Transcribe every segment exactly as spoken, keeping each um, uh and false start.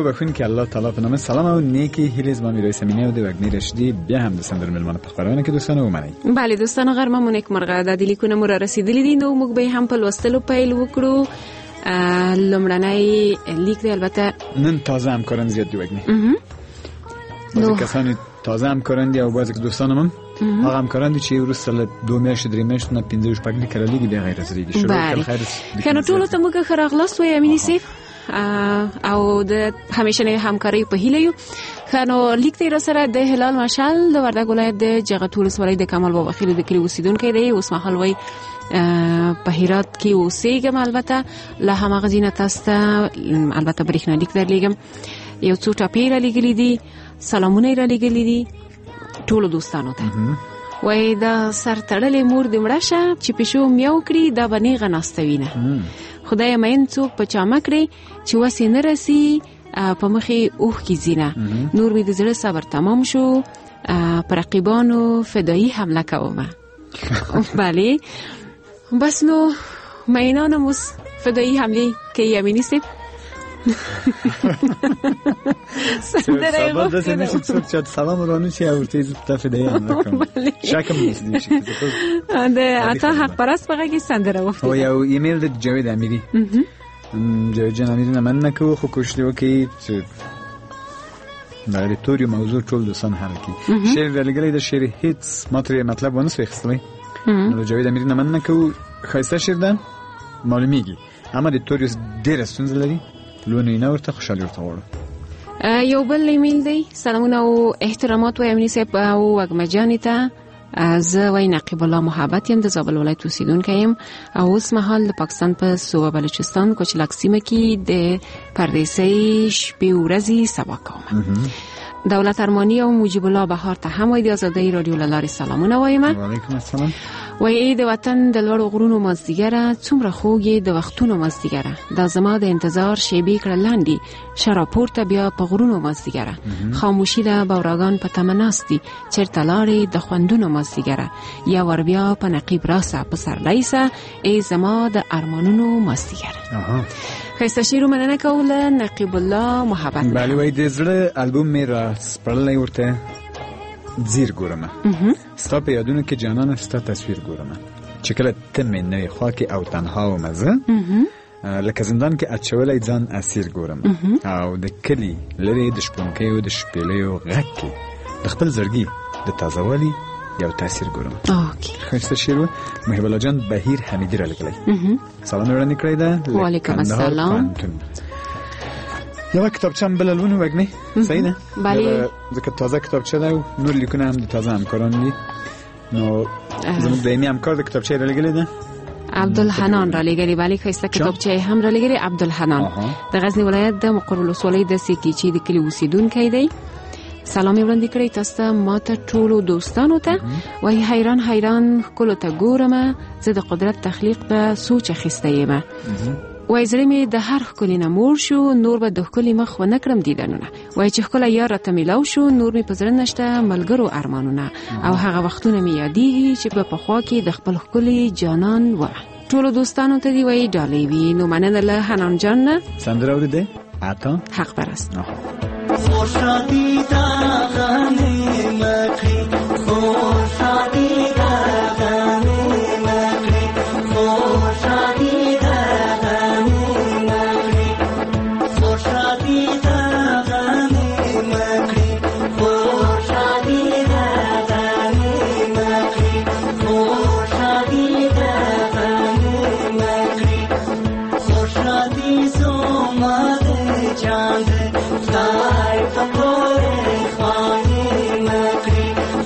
بخون که الله تعالی په نام سلام او نیکی هیلز ما میرای سمینه و دی وگنی رشدی بیا هم دستندر ملمان پخبرانه که دوستان او منی. بله دوستان غرممون یک مرغه د لیکونه مو را رسیدلی دي نو موږ به هم په لوستلو پیل وکړو. لومړنی لیک دی البته نن تازه همکاران زیاد دی وگنی. بعضی کسانی تازه همکاران دی او بعضی دوستانم هغه همکاران دي چې ورسره دوه میاشتې درې میاشتې نه پنځه شپږ لیکل لیکي بیا غیر ازريږي شروع کړل خیر کنه ټول ته موږ خراغلاس وې امینی سیف او د همیشنه همکاري په هیله یو کنه لیک دی سره د هلال مشال د وردګ ولایت د جغتول سوري د کمال بابا خیل د کلی اوسیدونکو دی اوس مهال وای په هرات کې اوسېږم البته له همغه غزینه تاسو البته برېښنا لیک درلېږم یو څو ټاپې را لګلې دي سلامونه را لګلې دي ټول دوستانو ته وای دا سر تړلې مور دې مړه شه چې پښو میاو کړی دا باندې غناستوینه خدای مین څوک په چا مکړي چې وسې نه رسی په مخې اوه کی زینه نور می د زړه صبر تمام شو پر رقیبانو فدایی حمله کومه بله بس نو مینانم اوس فدایی حمله کوي امینی سیب سندره یې غوښتل د نشي څوک چې سلام ورانو چې اورته عزت ته دی هم شکم نشي چې د اته حق پرست بغه کې سندره غوښتل او یو ایمیل د جاوید امیری جاوید جان امیری نه من نه کو خو کوشش وکي چې د توریو موضوع ټول د سن حل کی شعر لګلې د شعر هیڅ ماتری مطلب ونه سوخستلی نو جاوید امیری نه من نه کو خاصه شعر ده معلومیږي اما د توریو ډېر ستونزې لري لونه نه ورته خوشالي ورته وړو یو بل ایمیل دی سلامونه او احترامات و امنی صاحب او وګمه جان ته زه وای نقیب الله محبت يم د زابل ولایت اوسیدونکی یم او اوس مهال د پاکستان په صوبه بلوچستان کوچلک سیمه کې د پردیسۍ شپې ورځې سبا کوم دولت ارمانی او مجیب الله بهار ته هم وای د ازادۍ رادیو لاره سلامونه وایم وعلیکم السلام وای د وطن د لوړ غرونو مازدیګره څومره خوږه د وختونو مازدیګره د زما د انتظار شیبې کړه لاندې شراپور ته بیا په غرونو مازدیګره خاموشي د باوراګان په تمناستي چیرته لارې د خوندونو مازدیګره یا ور بیا په نقیب راسه په سرلیسه ای زما د ارمانونو مازدیګره خسته شیرو مننه کوله نقیب الله محبت بله وای د زړه البوم مې را سپړلې ورته زیر ګورم ستا په یادونو کې جانان ستا تصویر ګورم چې کله ته مې نه خواکې او تنها و مزه لکه زندان کې اچولای ځان اسیر ګورم او د کلی لري د شپونکیو د شپېلیو غږ کې د خپل زړګي د تازهوالي یو تاثیر ګورم خسته شیرو محب الله جان بهیر حمیدی را لګلای سلام وړاندې کړی ده وعلیکم السلام یو کتابچم بللونه وګنی صحیح ده بله ځکه تازه کتابچه ده نور لیکونه هم د تازه همکاران دي نو زموږ دایمي همکار د کتابچې را لګلې ده عبدالحنان را لګلې بله خسته کتابچه هم را لګلې عبدالحنان د غزنی ولایت د مقر ولسوالۍ د سیکیچي د کلی اوسیدونکی دی سلام وړاندې کړی تاسو ماته ټولو دوستانو ته وای حیران حیران کولو ته ګورم زه د قدرت تخلیق په سوچ اخیسته یم وای زړه مې د هر ښکلي نه موړ شو نور به د ښکلي مخ ونه کړم دیدنونه وای چې ښکلی یار راته میلاو شو نور مې په زړه نشته ملګرو ارمانونه او هغه وختونه مې یادېږي چې په پخوا کې د خپل ښکلي جانان وه ټولو دوستانو ته دې وایي ډالۍ وي نو مننه له حنان جان نه سندره اورېدې عطا حق پرست خوشادی دا غنی مکری خوشادی دا غنی مکری خوشادی دا غنی مکری خوشادی دا غنی مکری خوشادی دا غنی مکری خوشادی دا غنی مکری خوشادی زوماد جان خدای پکوره خوانی مکری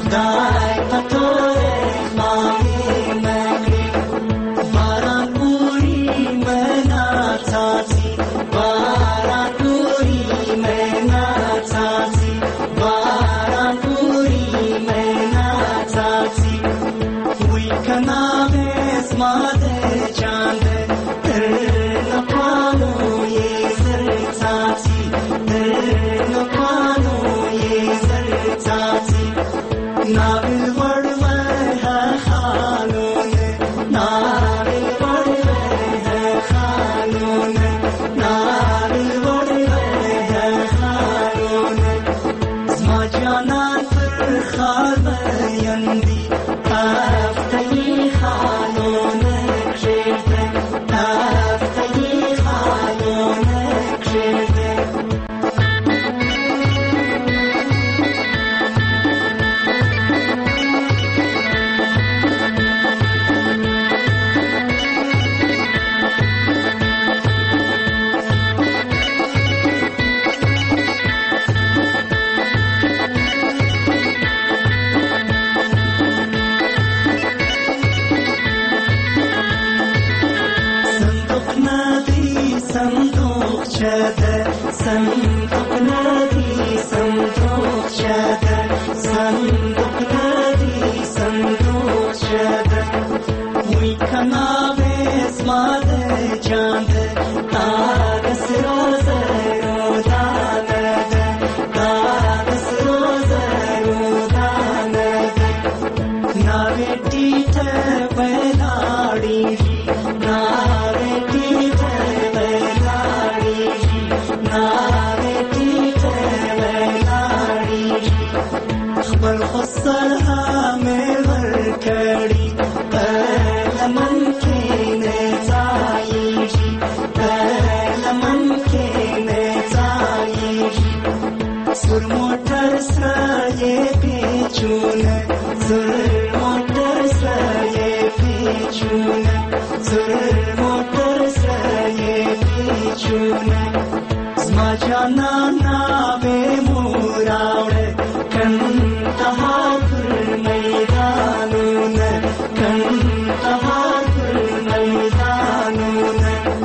خال بیندی هفتگی خالونه کشیده هفتگی خالونه کشیده صندوق ندی صندوق شده صندوق ندی صندوق شده وی کناب اسماده جانده آگس روزه رو دانده آگس روزه رو دانده ناوی دیته بلاری ناوی دیته بلاری خبر خسر همه ورکڑی پہل من کے نیزائیشی پہل من کے نیزائیشی سر موٹر سرائے پیچون سر موٹر سرائے پیچون سر موٹر سرائے پیچون زما جانا بے موراوڑ کنتہا پر میدانون کنتہا پر میدانون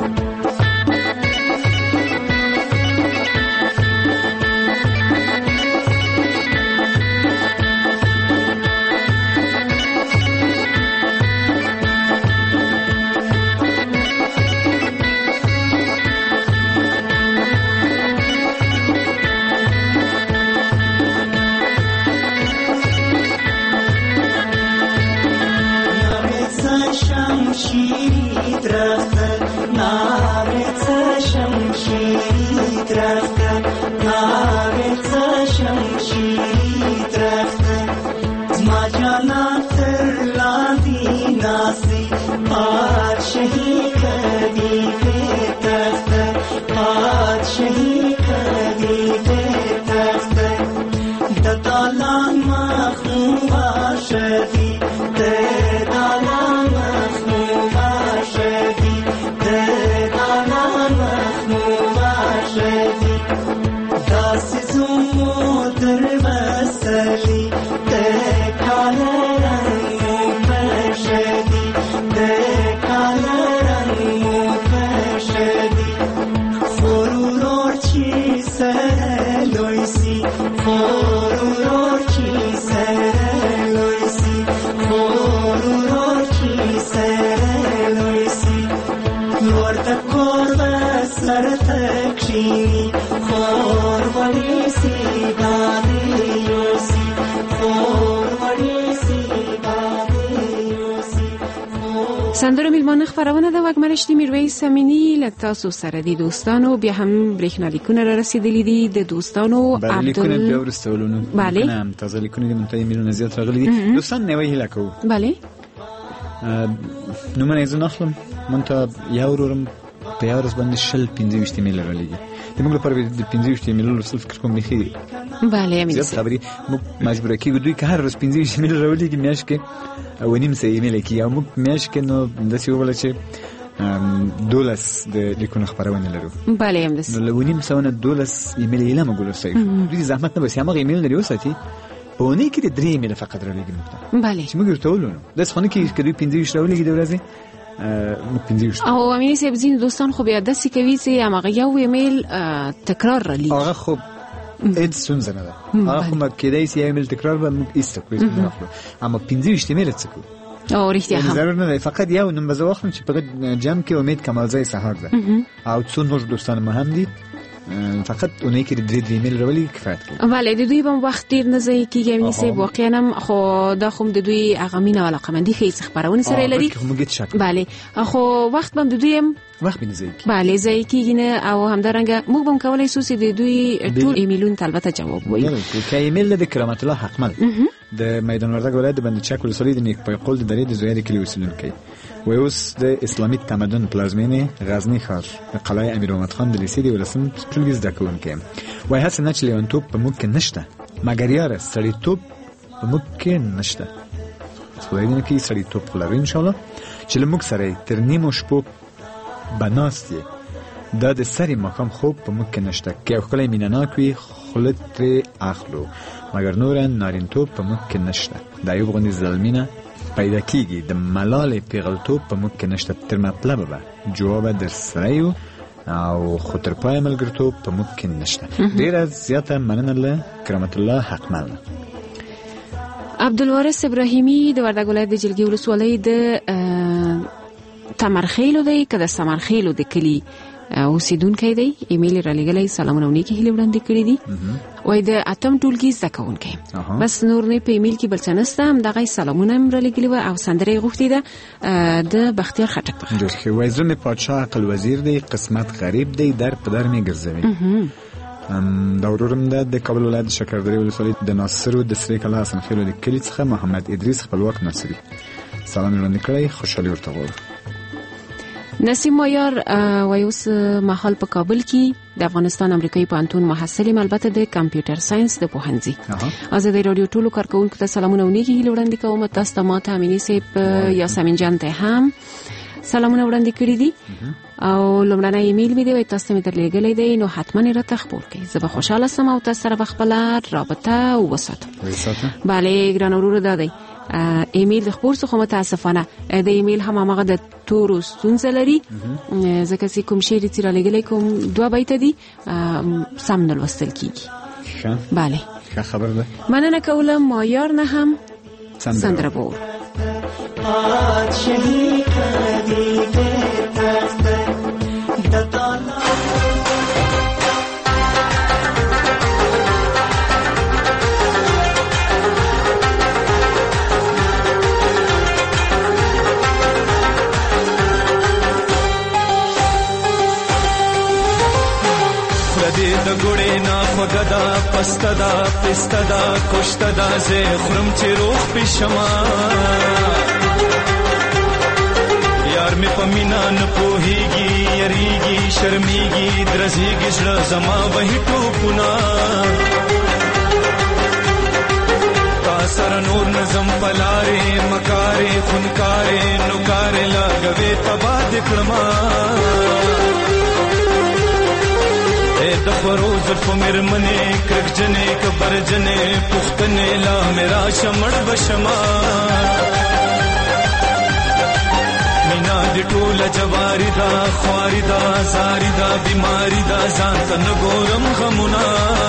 شمشیری درخت ناویت شمشیری درخت ناویت شمشیری درخت زما جانا تر لاندی ناسی پادشاہی کدی بے تخت پادشاہی کدی بے تخت ددالان مخنوبہ شدی ددالان سندره میلمانه خبرونه ده وگمرشتی میرویس امینی لتاسو سره دی دوستانو بیا هم برېښنا لیکونه را رسیدلی دي د دوستانو بله لیکونه بیا ورستولو بله هم تازه لیکونه دي منتهی میلیون زیات راغلي دي دوستان نوې هیله کوو بله نو من ایزو نخلم منتها یو ورورم په یو ورځ باندې شل پنځه ویشت ایمیل رالیږي د موږ لپاره د پنځه ویشت ایمیل لوستل فکر کوم بیخي بله امین زیات خبرې موږ مجبوره کېږو دوی که هر ورځ پنځه ویشت ایمیل راولیږي میاشت کې او نیم سوه ایمیل کېږي او موږ میاشت کې نو داسې وویله چې دولس د لیکونو خپرونه لرو بله همداسې نو له نیم سوه نه دولس ایمیل یې له موږ ولوستئ دوی زحمت نه باسي هماغه ایمیلونه دې وساتي په اونۍ کې د درې ایمیله فقط رالیږي موږ ته بله چې موږ ورته ولولو داسې خو نه کېږي که دوی پنځه ویشت راولیږي د ورځې او امینی صاحب ځینې دوستان خو بیا داسې کوي چې هماغه یو ایمیل تکرار رالیږي هغه خو هیڅ ستونزه نه ده هغه خو ما کېدای شي یو ایمیل تکرار به موږ ایسته کړو هېڅ نه اخلو اما پنځه ویشت ایمیل څه کوو او رښتیا هم ضرور نه دی فقط یو نوم به زه واخلم چې په جمع کې امید کمالزی سهار ده او څو نور دوستان ما هم دي فقط اونایی که درې درې ایمیل راولي کفایت کوي. بله، د دوی به وخت ډیر نه ځای کیږي امینی صاحب، واقعا هم خو دا خو د دوی هغه مینه او علاقمندي ښیي چې خپرونې سره لري. بله، خو وخت به د دوی هم وخت به نه ځای کیږي. بله، ځای کیږي نه، او همدارنګه موږ به هم کولی شو چې د دوی ټول ایمیلونو ته البته جواب ووایو. که ایمیل د کرامت الله حقمل د میدان وردګ ولایت د بند چک ولسوالۍ د نیکپای قول د درې د زویا د کلي اوسیدونکی وای. اوس د اسلامي تمدن پلازمینې غزنی ښار د قلعه امیر محمد خان د لیسې د ولسم ټولګي زده کوونکی وای. هڅه نه چې لیونتوب په موږ کې نشته، مګر یاره سړیتوب په موږ کې نشته. خدای دې نکړي سړیتوب خو لرو انشاءالله چې له موږ سره تر نیمو شپو به ناست یې. دا د سرې ماښام خوب په موږ کې نشته. که یو ښکلی مینهناک وي خوله ترې اخلو، مګر نوره نارینتوب په موږ کې نشته. د ایوب غوندې زلمینه پیدا کیږي، د ملال پیغلتوب په موږ کې نشته. تر مطلبه به جواب در سره یو او خو تر پای ملګرتوب په موږ کې نشته. ډیره زیاته مننه له کرامت الله حقمل. عبدالوارث ابراهیمی د وردګ ولایت د جلگې ولسوالۍ د تمرخیلو دی که د سمرخیلو د کلي اوسیدونکی دی. ایمیل را لګلی سلامونه او نیکې هیلې وړاندې کړي دي. وای د اتم ټولګي زده کوونکی، بس نور نه په ایمیل کې بل څه نشته. همدغه سلامونه هم را لګلي وه او سندره یې غوښتې ده د بختیار خټک په خاطر. وای زړه مې پادشاه عقل وزیر دی، قسمت غریب دی، در په در مې ګرځوي. دا ورورم ده د کابل ولایت د شکردرې ولسوالۍ د ناصرو د سرې کلا حسن خیلو د کلي څخه محمد ادریس خپلواک ناصري. سلام یې وړاندې کړی، خوشحالي ورته غواړو. نسیم مایار وای اوس مهال په کابل کې د افغانستان امریکایي پوهنتون محصل یم، البته د کمپیوټر ساينس د پوهنځي. ازادي رادیو ټولو کارکونکو ته سلامونه او نیکې هیلې وړاندې کوم. تاسو ته ماته امینی صاحب یاسمین جان ته هم سلامونه وړاندې کړي دي او لومړنی ایمیل مې دی وای تاسو ته مې درلېږلی دی، نو حتما یې راته خپور کړئ. زه به خوشحاله سم او تاسو سره به خپله رابطه وساتم. بله ګران وروره، دا دی ایمیل د خپور څخه متاسفانه د ایمیل هم هغه د تورو ستونزه لري، ځکه چې کوم شعر چې را لګلی کوم دوه بیته دي سم نه لوستل کیږي. بله ښه خبر ده. مننه کوم مایار نه هم سندره بور د ګړې نه خوګدا پستدا پستدا کوشتدا زه خرم چې روح پښما یار می پمینا نه پوهیږي یریږي شرمېږي درځيږي زړه زما وਹੀ ټوپنا تا سره نور نظم پلاره مکاره خونکاره نوکاره لاګوي تبا دکړما د فروز فمر منه کرجنه کبرجنه پختنه لا میرا شمړ بشما مینا د ټول جواری دا خواری دا زاری دا بیماری دا ځان تن ګورم غمنا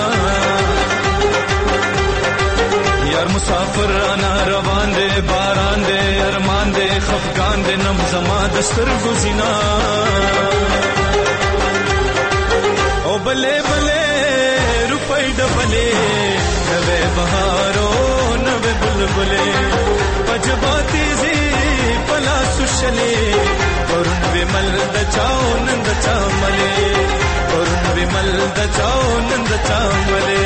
یار مسافر انا روان دے باران دے ارمان دے خفقان دے نم زما دستر گزینا او بلے بلے روپے ڈبلے نوے بہارو نوے بلبلے پجباتی زی پلا سشلے ورن ومل دچاو نند چاملے ورن ومل دچاو نند چاملے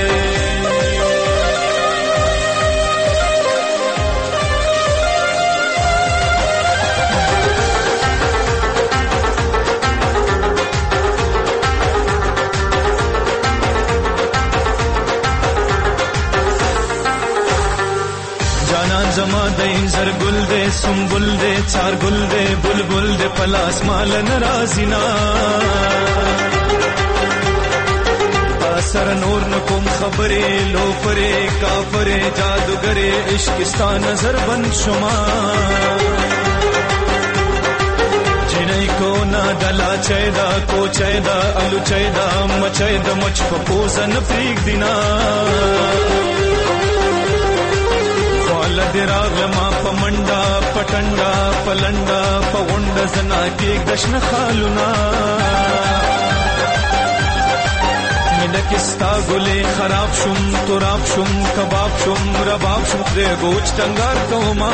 زما دین زر گل دے سنبل دے چار گل دے بلبل دے پلاس مال نرازینا سر نور نکم خبرے لو پرے کافرے جادوگرے عشقستان نظر بن شما جنئی کو نا دلا چیدا کو چیدا الو چیدا مچیدا مچ پپوزا نفریق دینا لدراغ لما پمنڈا پٹنڈا پلنڈا پونڈا زنا کیک دشن خالونا مینه کې ستا ګلې خراب شم تراب شم کباب شم رباب شم ترې ګوچ ټنګار کوما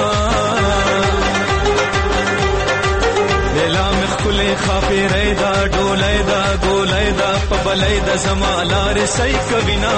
لیلا مخکلې خافې ریدا ډولې دا ګولې دا په بلې د زمالار سې کبینا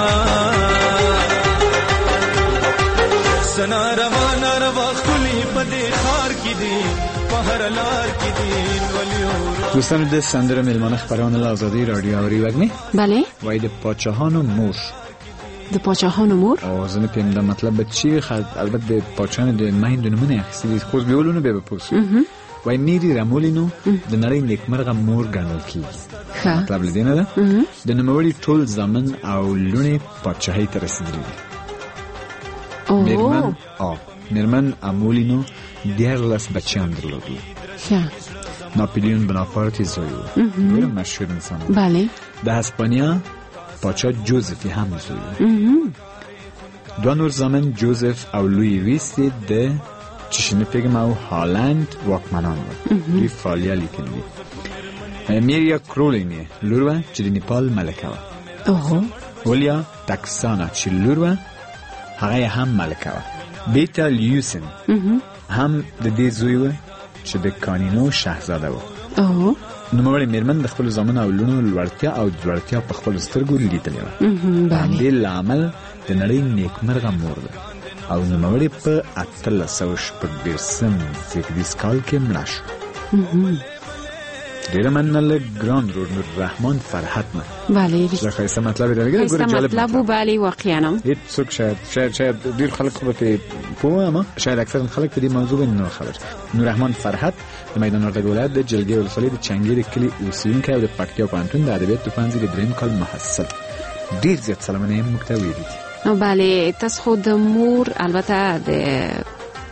سنا روان روا خلی په دې خار کې دي په هر لار کې دي ولیو دوستان د سندره ملمانه خبران آزادی رادیو اوری وگنی بله وای د پاچاهان و مور د پاچاهان و مور آوازن پیم دا مطلب به چی خد البته د پاچاهان د مین دنمونه اخیستی خوز بیولونو بے بپرسو وای میری رمولینو د نړۍ نیکمرغه مور ګڼل کیږي مطلب لدینه ده د نوموړي ټول زامن او لونې پاچاهۍ ته رسیدلي دي میرمن آ میرمن امولینو دیارلس بچیان درلودل ناپلیون بنافارتی زویو بیر مشهور انسان بله ده اسپانیا پاچا جوزفی هم زویو دو نور زامن جوزف او لوی ویستی ده چشنه پیگم او هالند واکمنان بود دوی فالیا لیکن دی میریا کرولینی لوروه چه دی نیپال ملکه و اولیا تکسانا چه لوروه هغه هم ملکه و بیتا لیوسن هم د دې زوی و چې د کانینو شاهزاده و او نوموړی میرمن د خپل زامن او لونو لوړتیا او ځوړتیا په خپل سترګو لیدلې و باندې لامل د نړۍ نیکمرغه مور ده او نوموړی په اتلس سوه شپږ دېرشم زېږدیز کال کې مړه شو ډېره مننه له ګران رور نور رحمان فرحت نه بله ښه ښایسته مطلب یې درلګلی ښایسته مطلب و بله واقعا هېڅوک شاید شاید شاید ډېر خلک خو به پرې پوه اما شاید اکثر خلک په دې موضوع باندې نه خبر نور رحمان فرحت د میدان وردګ ولایت د جلګې ولسوالۍ د چنګیر کلي اوسیدونکی او د پکتیا پوهنتون د ادبیاتو پوهنځي د درېیم کال محصل ډېر زیات سلامونه یې موږ ته ویلي دي بله تاسو خو د مور البته د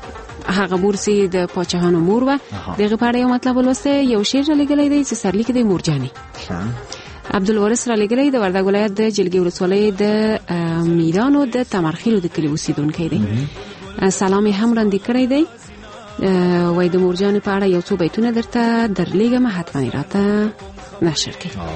هغه مورسي د پاچاهانو مور و دغه په اړه یو مطلب ولوسته یو شعر لګلې دی چې سرلیک دی مورجاني عبدالوارث را لګلې د وردګ ولایت د جلګې ولسوالۍ د میرانو د تمرخیلو د کلی اوسیدونکی دی سلام هم وړاندې کړی دی وای د مورجاني په اړه یو څو بیتونه درته درلیږم حتما راته نشر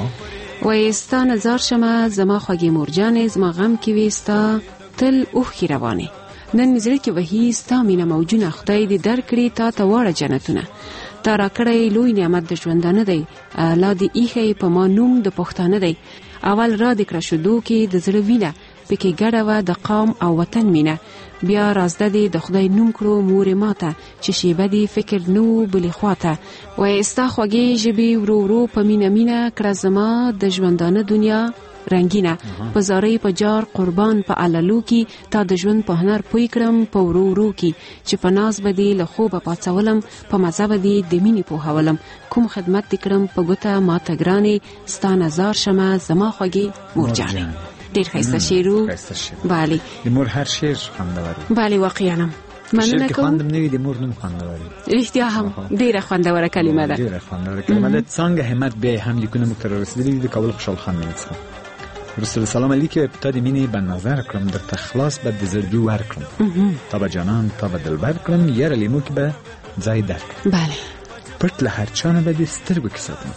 کړئ وای ستا نظر شمه زما خوږې مورجانې زما غم کې وي ستا تل اوښکې روانې نن مې زړه کې وهي ستا مینه موجونه خدای دې درکړي تا ته واړه جنتونه تا راکړی لوی نعمت د ژوندانه دی لا دې ایښی په ما نوم د پښتانه دی اول را دې کړه شودو کې د زړه وینه پکې ګډه وه د قوم او وطن مینه بیا رازده دې د خدای نوم کړو مورې ماته چې شیبه دې فکر نو بلې خواته وایي ستا خوږې ژبې ورو ورو په مینه مینه کړه زما د ژوندانه دنیا رنگینه په زارې په جار قربان په عللو کې تا د ژوند په هنر پوی کړم په ورو ورو کې چې په ناز به دې له خوبه پاڅولم په مزه به دې د مینې پوهولم کوم خدمت دې کړم په ګوته ماته ګرانې ستا نظر شمه زما خوږې مورجانې ډېر ښایسته شعر و بله د مور هر شعر خوندور بله واقعا مننه کوم خوندم نوي د مور نوم خوندور رښتیا هم ډېره خوندوره کلمه ده ډېره خوندوره کلمه ده څنګه همت بیا هم لیکونه موږ ته رارسېدلي دي د کابل خوشحال خان مینې څخه رسول سلام علیکم تا د مینې به نظر کړم در تخلاص به د زړګي ورکړم تا به جانان تا به دلبر کړم یاره لیمو کې به ځای درکړم بله پټ له هر چا نه به دې سترګو کې ساتم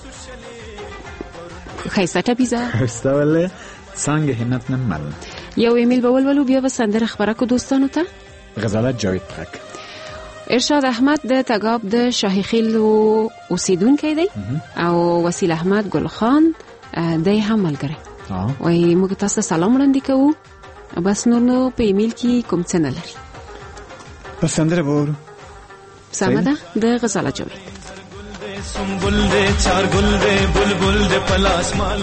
ښایسته ټپیزه ښایسته ولې څنګه همت نه مننه یو ایمیل به ولولو بیا به سندره خپره کو دوستانو ته غزالت جاوید پرک ارشاد احمد د تګاب د شاهي خیلو اوسیدونکی دی او وسیل احمد ګل خان دی هم ملګری وای موږ تاسو سلام وړاندې کوو بس نور نو په ایمیل کې کوم څه نه لري په سندره وورو سمه ده د غزالت جاوید سنبل دې چار ګل دې بلبل دې پلاس مال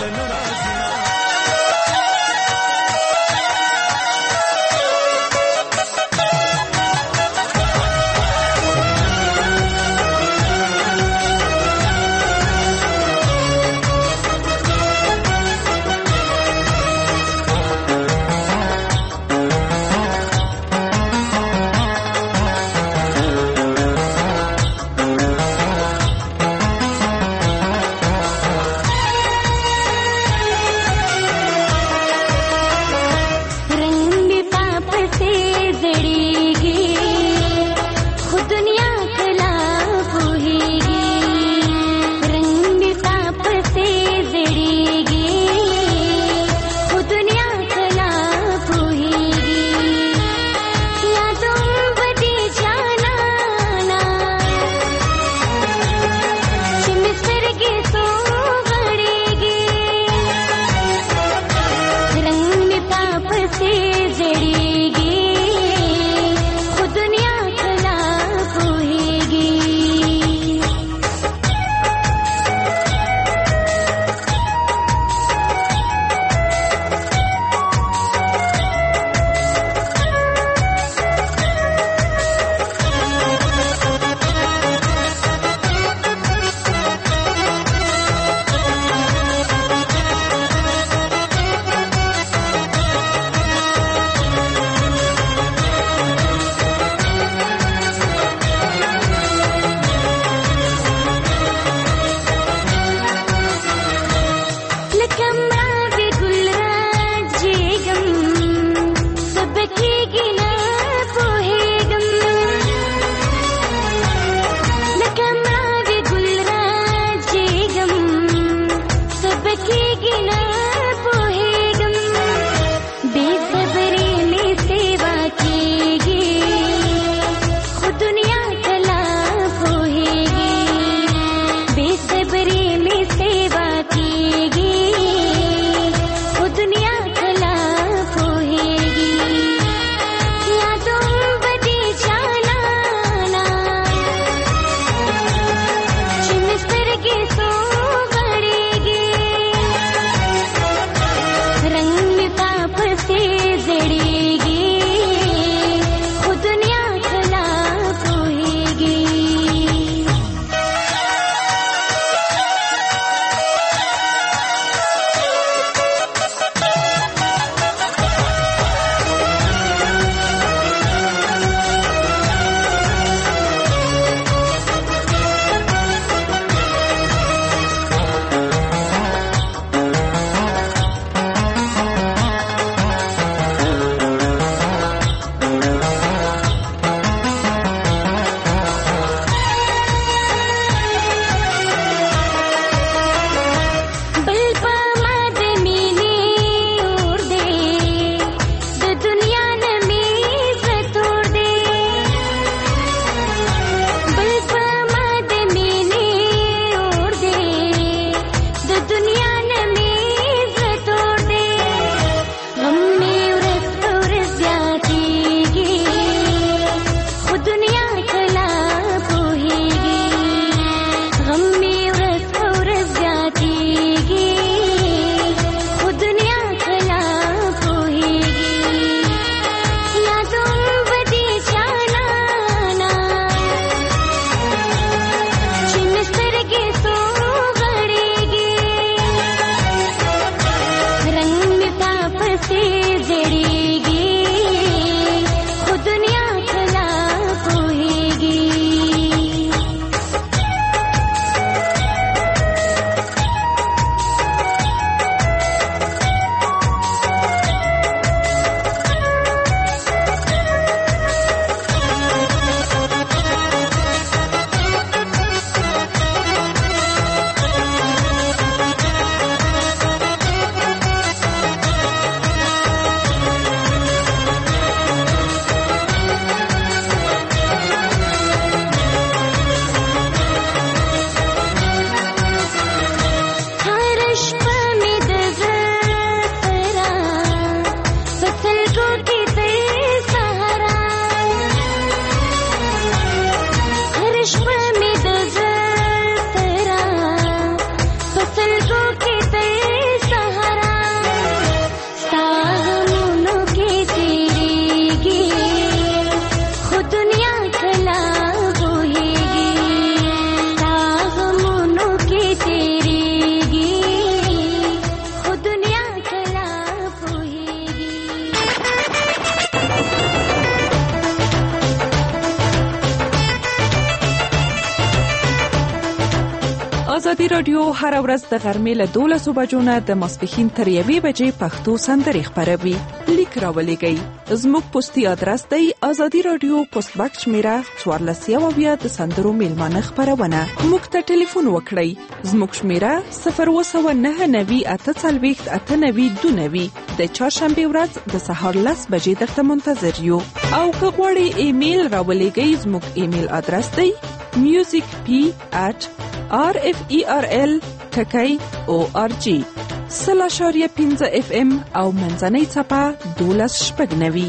ازادي رادیو هر ورځ د غرمې له دولسو بجو نه د ماسپښین تر یوې بجې پښتو سندرې خپروي. لیک راولېږئ. زموږ پوسټي ادرس دی ازادي رادیو پوسټ باکس شمیره څوارلس یو اویا د سندرو میلمانه خپرونه. موږ ته ټلیفون وکړئ. زموږ شمیره صفر اووه سوه نهه نوي اته څلوېښت اته نوي دوه نوي. د چهارشنبې ورځ د سهار لس بجې درته منتظر یو. او که غواړئ ایمیل راولېږئ، زموږ ایمیل ادرس دی music p at r f e r l dot org سلاشاریه پینزه اف ام او منځنۍ څپه دولس شپږ نوي.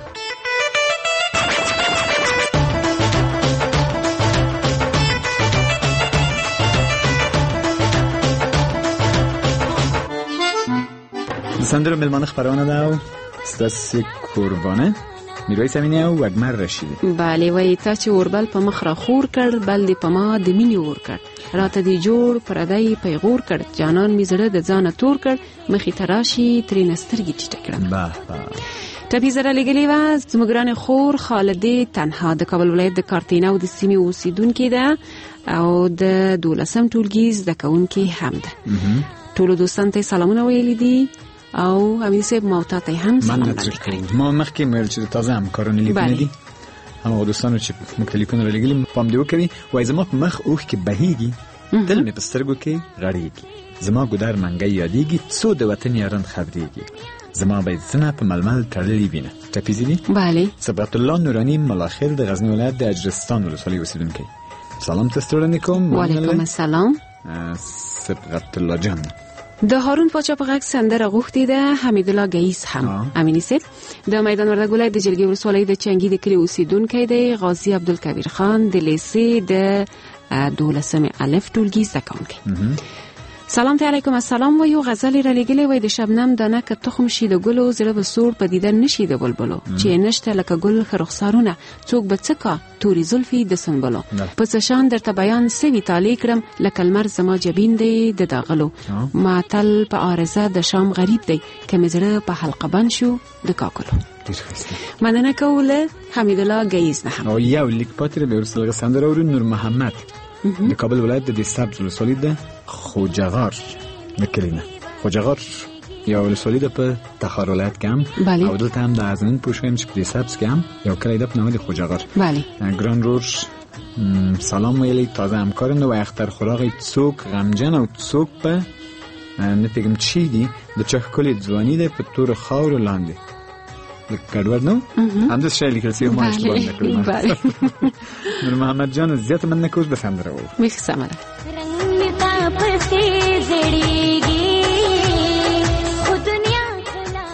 سندرو ملمان خبرانه داو ستاسی قربانه میرویس امینی او وگمر رشیدی. بله وای تا چې اوربل په مخ را خور کړ، بل دی په ما د مینې ور کړ، راته دی جوړ پردی پیغور کړ، جانان می زړه د ځانه تور کړ، مخې تراشی ترې نسترګې ټیټه کړم. به به ټپي زره لګلې و زموږ ګرانې خور خالدې تنها د کابل ولایت د کارتینا او د سیمې اوسیدونکې ده او د دولسم ټولګي زده کوونکې هم ده. ټولو دوستانو ته سلامونه ویلي دي او امین صاحب موتا ته هم سلام وکړئ. ما مخکې مېل چې تازه همکارانو لیکونه دي، هغه دوستانو چې موږ لیکونه لګلي پام دی وکړي. وای زما په مخ اوښ کې بهيږي، دل مې په سترګو کې راړيږي، زما ګودر منګي یادېږي، څو د وطن یاران خبرېږي، زما به زنه په ململ تړلې وینه. ټپیزي دي؟ بله. صبغت الله نورانی ملاخیل د غزنی ولایت د اجرستان ولسوالۍ اوسیدونکی. سلام تاسو ته کوم. وعلیکم السلام. صبغت الله جان. د هارون پاچا په غږ سندره غوښتې ده حمید الله گیس هم. امینی صاحب د میدان وردګ ولایت د جلګې ولسوالۍ د چنګي د کلي اوسیدونکی دی. غازی عبدالکبیر خان د لیسې د دولسم الف ټولګي زده کوونکی. سلام علیکم. السلام ویو غزل را لګلې وای د شبنم دانه که تخم شي د ګلو، زړه به سور په دیدن نشي د بلبلو، چې نشته لکه ګل خرخسارونه، څوک به څکا توري زلفي د سنبلو، په څه شان درته بیان سوي تالی کړم، لکه لمر زما جبین دی د داغلو، معطل په عارضه د شام غریب دی، که مې زړه په حلقه بند شو د کاکلو. مننه کوله حمید الله گیز نه. او یو لیک پاتره به ورسره سندره اورو نور محمد د کابل ولایت د سبز ولسوالۍ د خوجغار نکلینه. خوجغار یو ولسوالۍ د په تخار ولایت کې هم او دلته هم د ازمن پوښیم چې په سبز کې هم یو کلی د په نامه د خوجغار. بله. ګران رور سلام ویلی تازه همکارم و اختر خوراغی څوک غمجن او څوک په نه پیغم چی دی د چه کلی ځواني ده په تور خاور لاندې ګډوډ نو هم د شایلی کړی ما اشتباه نکړم. بله. نور محمد جان زیات من نکوز به سندره و میخ سمره رنگ می پاپ سے زړیږي خو دنیا کلا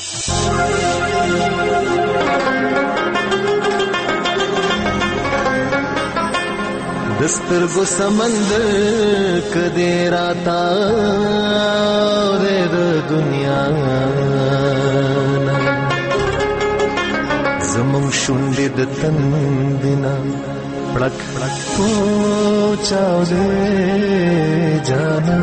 دسترګو سمندر کدی راتا د دنیا زمون شونډې د تندنا پړک پړک پوچاو دې جانا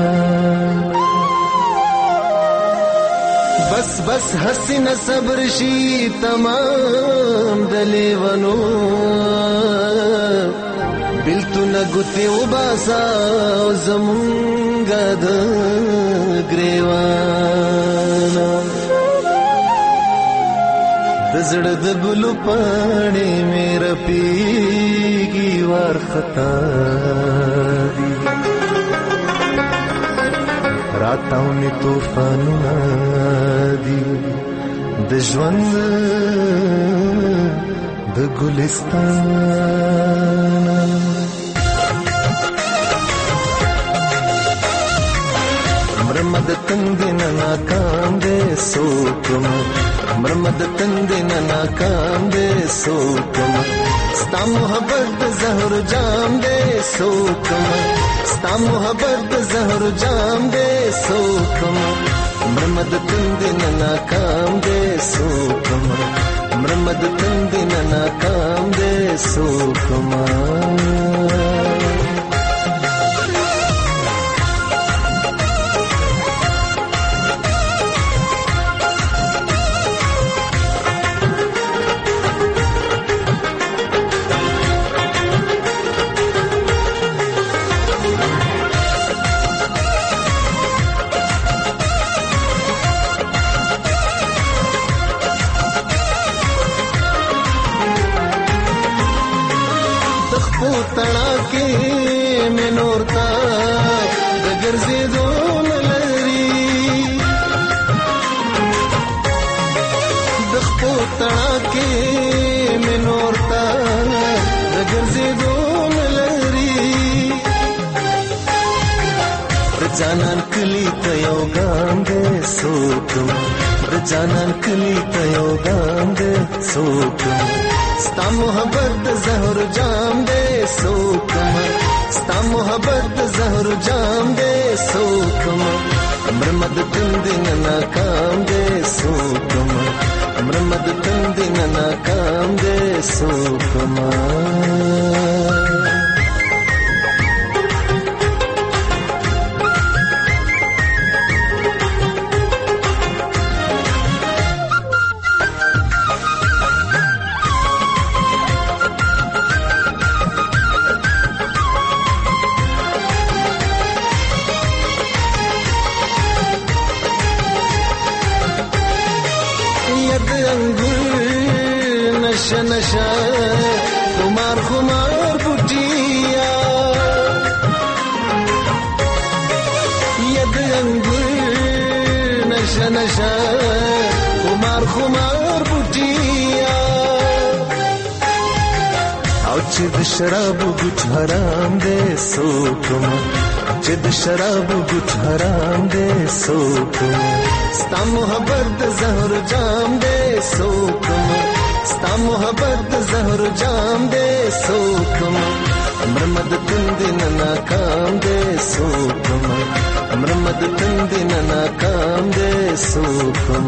بس بس حسین صبر شي تمام دلیونو بلتو نګوتې وباسا زمونږ د ګریوانا دزړه د ګلو پاڼې مې رپېږي وارخطا دي راتاونې طوفانونه دي د ژوند د ګلستان مرمد تندن ناکام دې سوکم مرمد تندن ناکام دې سوکم ستا محبت د زهر جام دې سوکم ستا محبت د زهر جام دې سوکم مرمد تندن ناکام دې سوکم مرمد تندن ناکام دې سوکم تړاکې مې نور تا د ګرځېدو نه لري د خپو تړاکې مې نور تا د ګرځېدو نه لري د جانان کلی ته یو ګام دی څوکم د جانان کلی ته یو ګام دی څوکم ستا محبت د زهر جام دی څوکم ستا محبت د زهر جام دی څوکم امر مد تندې نه ناکام دی څوکم امر مد تندې نه ناکام دی څوکم نشا نشا خمار خمار بوٹیا ید انگور نشا نشا خمار خمار بوٹیا او چې د شراب ګوت حرام دې سوکم چې د شراب ګوت حرام دې سوکم ستا محبت د زهر جام دې سوکم ستا محبت د زهر جام دې سوکم امر مد تندې نه ناکام دې سوکم امر مد تندې نه ناکام دې سوکم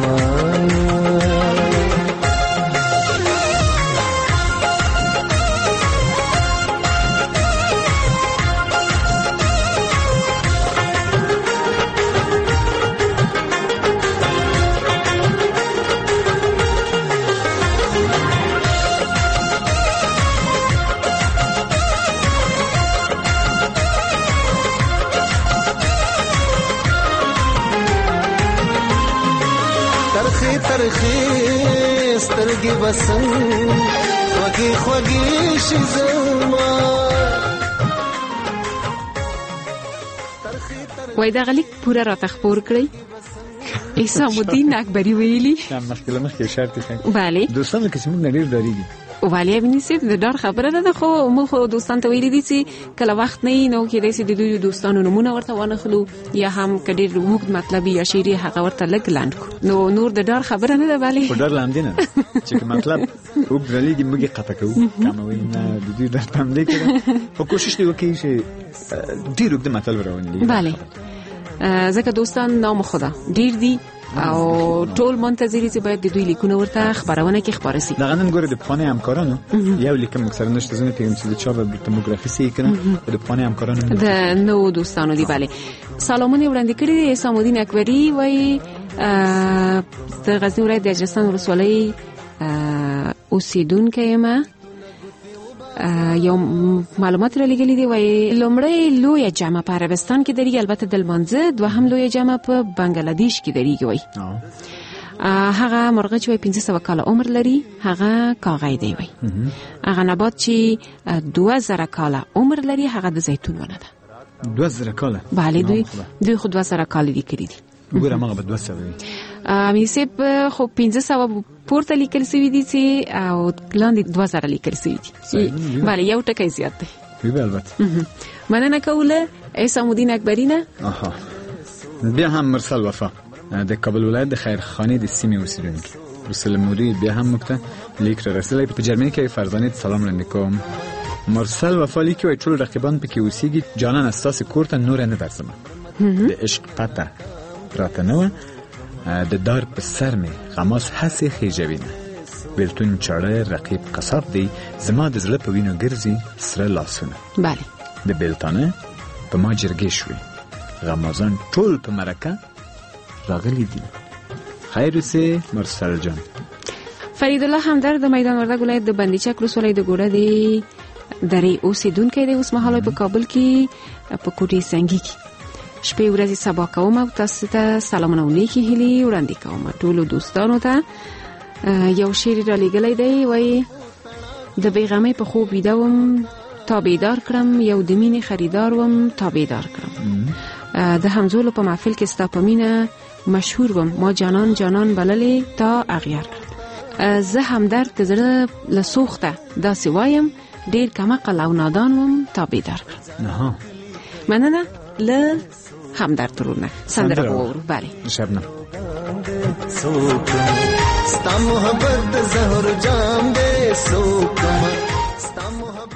ترخی سترګې بسن خوږې خوږې شي زما وای دا غلیک پورا را تخبور کړی حسام الدین اکبری ویلی مخکې مخکې شرط څنګه بله دوستانو کې موږ نړۍ ډاریږي ولی ابن سید د ډار خبره نه ده خو موږ خو دوستان ته ویلي دي چې کله وخت نه نو کې داسې د دوی دوستانو نمونه ورته ونخلو یا هم کډیر وګد مطلب یا شعري هغه ورته لګ لاند کو نو نور د ډار خبره نه ده بله په ډار لاندې نه چې مطلب وګ غليږي موږ قطع کوو کوموي نه د دوی د تملې کړه په کوشش دی وکړي چې ډیر وګد مطلب راوړي بله ځکه دوستان نام خدا ډیر دي او ټول منتظری چې باید د دوی لیکونه ورته خبرونه کې خبره سي دا غنن ګوره د پخواني همکارانو یو لیکم اکثر نشته زنه پیغام چې د چا د توموګرافي سي کنه د پخواني همکارانو د نو دوستانو دی bale سلامونه وړاندې کړی دی حسام الدین اکبری وای د غزنی ولایت د اجرستان ولسوالۍ اوسیدونکو ما یو معلومات را لګلې دی وای لومړی لوی جامه په عربستان کې دري البته د لمانځه دوهم لوی جامه په بنگلاديش کې دري وای هغه مرغه چې پنځه سوه کال عمر لري هغه کاغۍ دی وای هغه نبات چې دوه زره کال عمر لري هغه د زیتون ونه ده دوه زره کال bale دوی دوی خو دوه زره کال دي کړی دي وګوره هغه په دوه سوه امي سپ خو پنځه سوه پورته لیکل شوی دي چې او لاندې دوه زره لیکل شوی دي bale یو ټکی زیات دی وی البته مننه کوله حسام الدین اکبری نه اها بیا هم مرسل وفا د کابل ولایت د خیرخانه د سیمې اوسیدونکي رسول مودي بیا هم مکته لیک را رسولای په جرمني کې فرزانه سلام علیکم مرسل وفا لیکي وای ټول رقیبان پکې اوسېږي جانان اساس کوړه نور نه درځم د عشق پته راته نو د دار په سر می غماس حسي خېجوینه بلتون چاړه رقیب قصاب دی زما د زړه په وینو ګرځي سره لاسونه bale د بلتانه په ما جرګې شوي غمازان ټول په مرکه راغلي دي خیر سه مرسل جان فرید الله همدرد د میدان وردګ ولایت د بندیچک ولسوالۍ د ګوړه دی درې اوسیدونکو دی اوس مهال په کابل کې په کوټي سنگي کې شپې ورځې سبا کوم او تاسو ته سلامونه ولیکي هلي وړاندې کوم ټول دوستانو ته یو شعر را لګلې دی وای د بیغمې په خوب ویدوم تابعدار کړم، یو د مینې خریدار وم تابعدار کړم. د همزولو په محفل کې ستا په مینه مشهور وم، ما جانان جانان بللې تا اغیار کړم. زه همدرد د زړه له سوخته داسې وایم، ډیر کمعقل او نادان وم تابعدار کړم. نه مننه له همدرد ترونه سندره وورو. بله شبنم ستا محبت زهر جام دے سوکم ستا محبت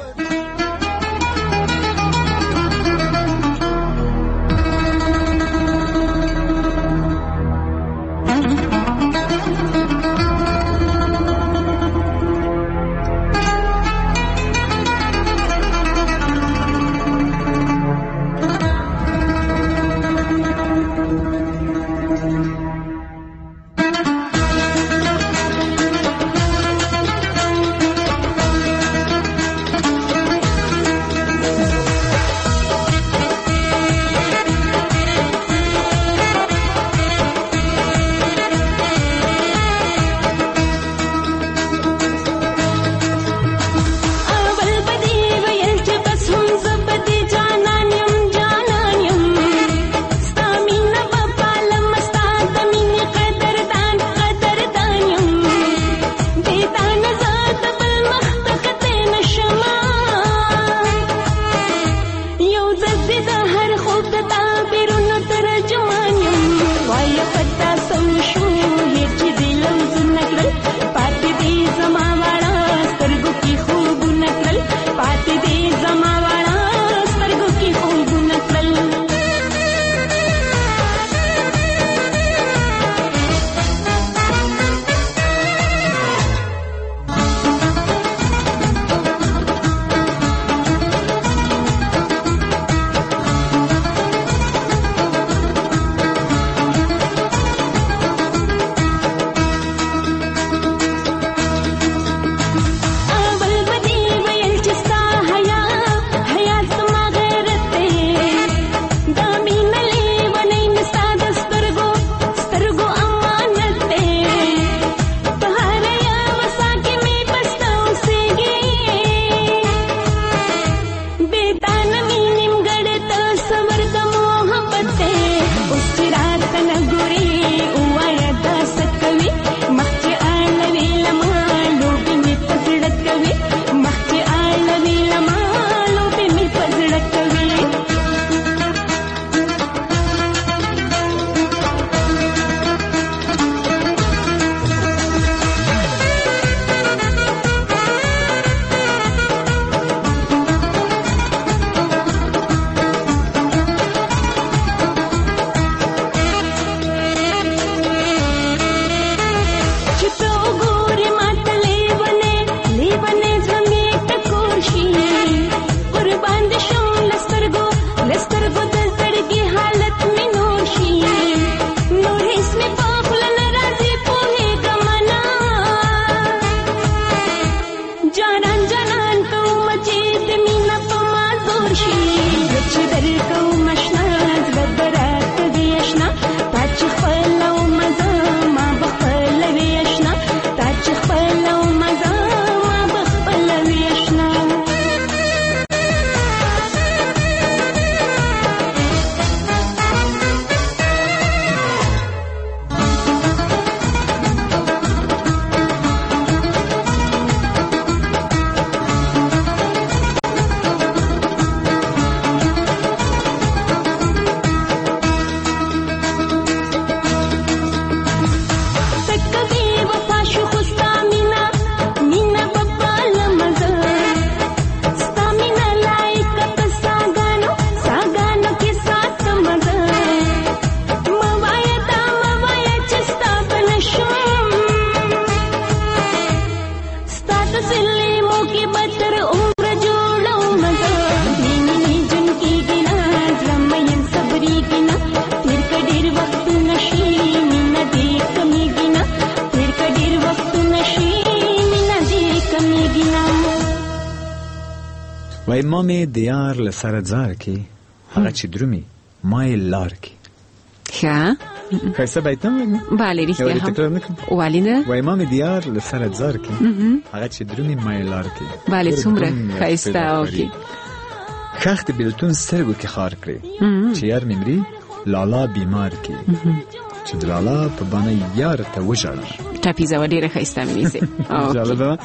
وای ما می دیار لسر زار کی هغه چې درومي ما یې لار کی. ښه خیسته بیتونه بله ریختیا یه هم تکرار نکن ولی نه و امام دیار لسر اتزار که هغه چې درومي مایلار کې بله څومره خیسته اوکی خخت بلتون سترګو کې خار کړی چې یار ممري لالا بیمار کې چې د لالا په باندې یار ته وژړل ټاپیزه و ډیره خیسته مې نیسي جالبه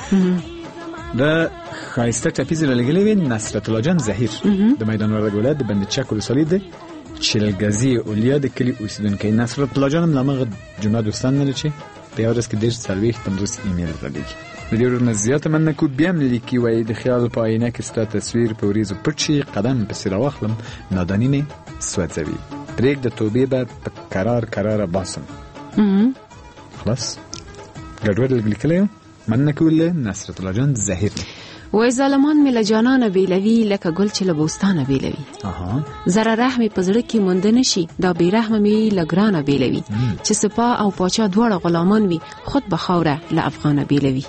د خایسته ټاپیزه لګلې وی نصرت الله جان زهیر د میدان وردګ ولایت د بند چک ولسوالۍ د چلګزی اولیا د کلی اوسیدونکو نصرت الله جان لمغه جمعه دوستان نه لچی په یو ورځ کې ډېر څلويخ پنځوس ایمیل رالیږي د دې ورځې زیاته من کو بیا هم لیکي وای د خیال په آینه کې ست تصویر په وریزو پټشي قدم په سر واخلم نادانی مې سوځوي پرېګ د توبې بعد په قرار قرار باسم خلاص ګډوډ لیکلی من کول نصرت الله جان زهیر وای ظالمان مې له جانانه بیلوي لکه ګل چې له بوستانه بیلوي اها زره رحم په زړه کې مونږ نشي دا بې رحم مې له ګرانه بیلوي چې سپاه او پاچا دواړه غلامان وي خود به خاوره له افغانه بیلوي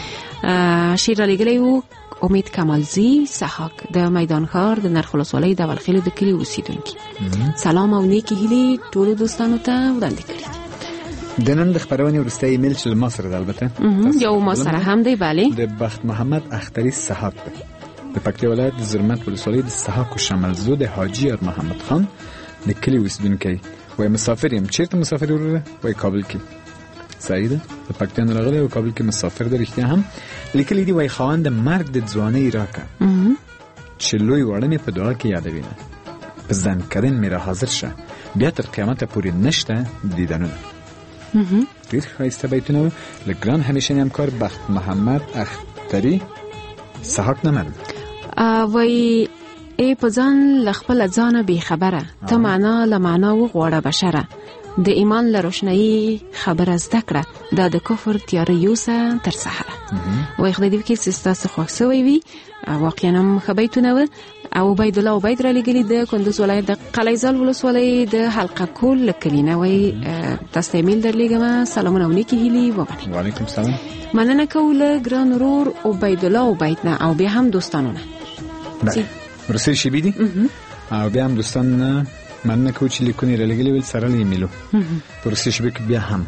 شعر را لګلی و امید کمالزی سحاک د میدان ښار د نرخ ولسوالۍ د اولخیلو د کلي اوسیدونکي سلام او نیکې هیلې ټولو دوستانو ته وړاندې کړي د نن د خبرونې وروستی ایمیل چې ما سره ده البته یو ما سره هم دی بله د بخت محمد اختری سحاک ده د پکتیا ولایت د زرمت ولسوالۍ د سحاک و شملزو د حاجی ار محمد خان د کلي اوسیدونکی وای مسافر یم چیرته مسافر وروره وای کابل کې سعیده د پکتیا نه راغلی او کابل کې مسافر ده رښتیا هم لیکلی دی وای خاوند مرګ د ځوانۍ راکه چې لوی وړه مې په دعا کې یادوینه په ځان کردن مې را حاضر شه بیا تر قیامته پورې نشته دیدنونه ډېر ښایسته بیتونه له ګران همیشني همکار بخت محمد اختري سحاک نه منم وای ای په ځان له خپله ځانه بې خبره ته معنا له معنا وغواړه بشره د ایمان له روشنایي خبره زده کړه دا د کفر تیاره یوسه تر سحره وای خدای دې وکړي چې ستاسو خوښ سوی وي واقعا هم ښه بیتونه وه او عبید الله عبید را لګلي د کندوز ولایت د قلیزال ولسوالۍ د حلقه کول له کلي نه وایي تاسو ته ایمیل درلیږم سلامونه او نیکې هیلې ومنئ وعلیکم سلام مننه کوو له ګران ورور عبید الله عبید نه او بیا هم دوستانو نه بله رسول شبی دي او بیا هم دوستان نه مننه کوو چې لیکونه یې را لګلي ول سره له ایمیلو په رسول شبي کې بیا هم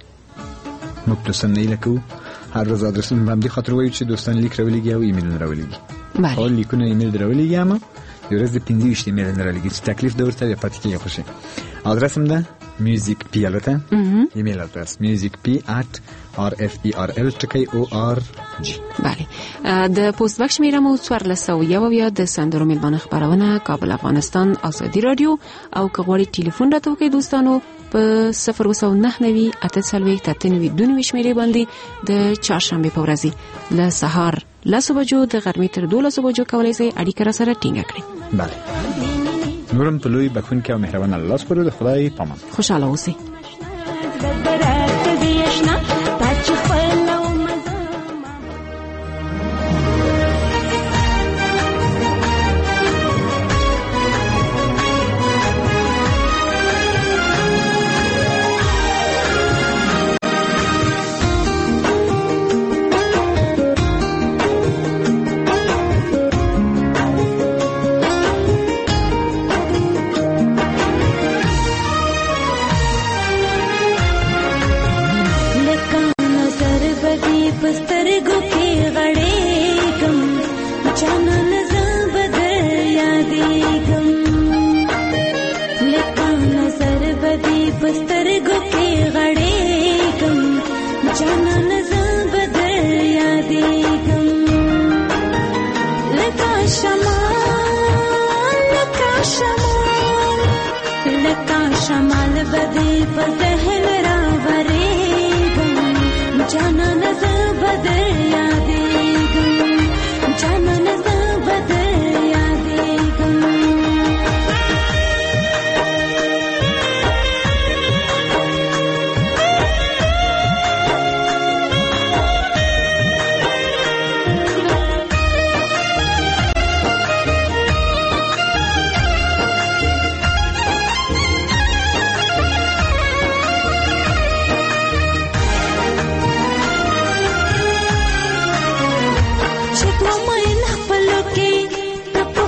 موږ دوستان نه هیله کوو هر ورځ ادرسونه په همدې خاطر وایو چې دوستان لیک راولېږي او ایمیلونه راولېږي بله اول لیکونه ایمیل راولېږي اما د ورځ د پنځه ویشت ایمیلونه راولېږي چې تکلیف ده ورته بیا پاتې کېږي خوښي ادرس هم ده میوزیک پی البته ایمیل ادرس میوزیک پی ات آر اف ای آر ال ټکی او آر جی بله د پوسټ بک شمیره مو څوارلس سوه یو اویا د سندرو میلمانه خپرونه کابل افغانستان ازادي راډیو او که غواړئ ټلیفون راته وکړئ دوستانو په صفر اووه سوه نهه نوي اته څلوېښت اته نوي دوه نوي شمېرې باندې د چهارشنبې په ورځې له سهار لسو بجو د غرمې تر دولسو بجو کولی شئ اړیکه راسره ټینګه کړئ. بله نورم په لوی بخښونکي او مهربانه الله سپارو. د خدای پامان. خوشحاله اوسئ.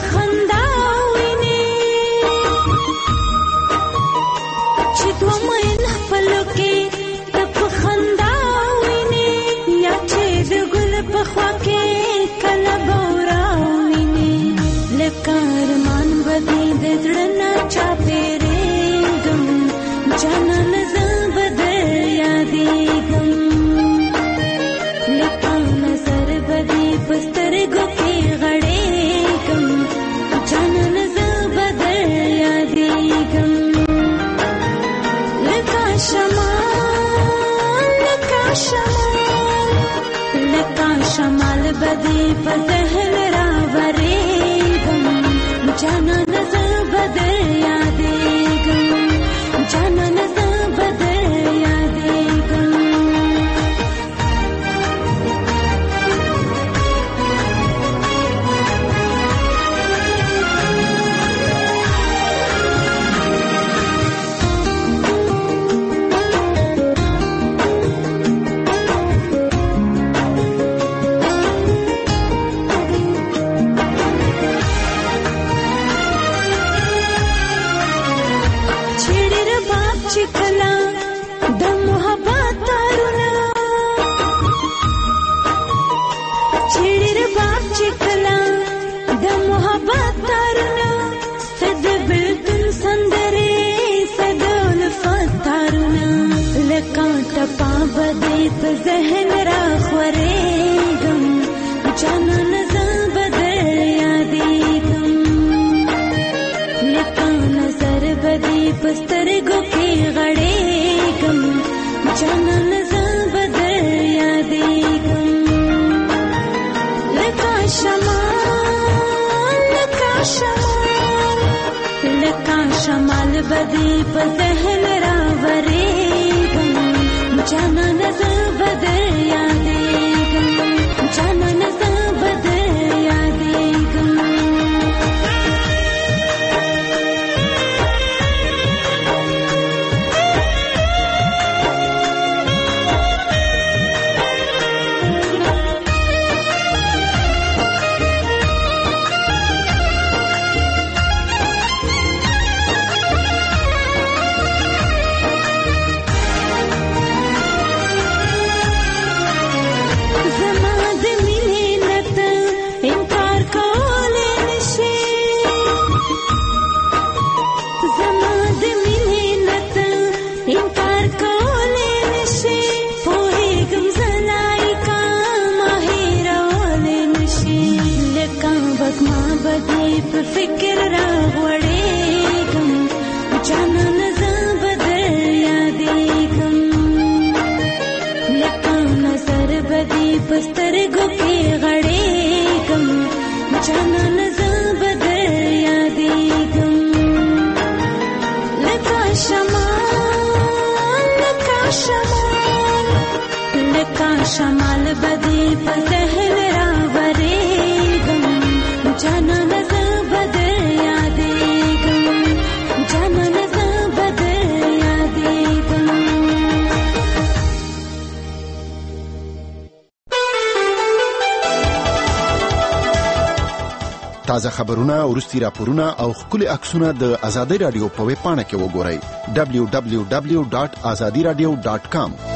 One way شمال بدی په ذهن راورېږم جانانه زه به در یادېږم جانانه زه به در یادېږم چکلا د محبت تارونه چړیر باغ چکلا د محبت تارونه صد بلتن سندره صد الفت تارونه لکه ټپا بده په ذهن را خورېږم جانان زه به در یادېږم لکه نظر بده په سترګو کې غړېږم جانان زه به در یادېږم لکه شمال لکه شمال لکه شمال بدی په ذهن راورېږم جانان زه به در یادېږم جانان زه به در یادېږم فکر را غوړېږم جانان زه به در یادېږم لکه نظر بدی په سترګو کې غړېږم جانان زه به در یادېږم لکه شمال لکه شمال لکه شمال بدی په ذهن راورېږم جانان زه به در یادېږم جانان زه به در یادېږم تازه خبرونه وروستي راپورونه او ښکلي عکسونه د ازادي رادیو په ویب پاڼه کې وګورئ دبلیو دبلیو دبلیو ډاټ ازادي رادیو ډاټ کام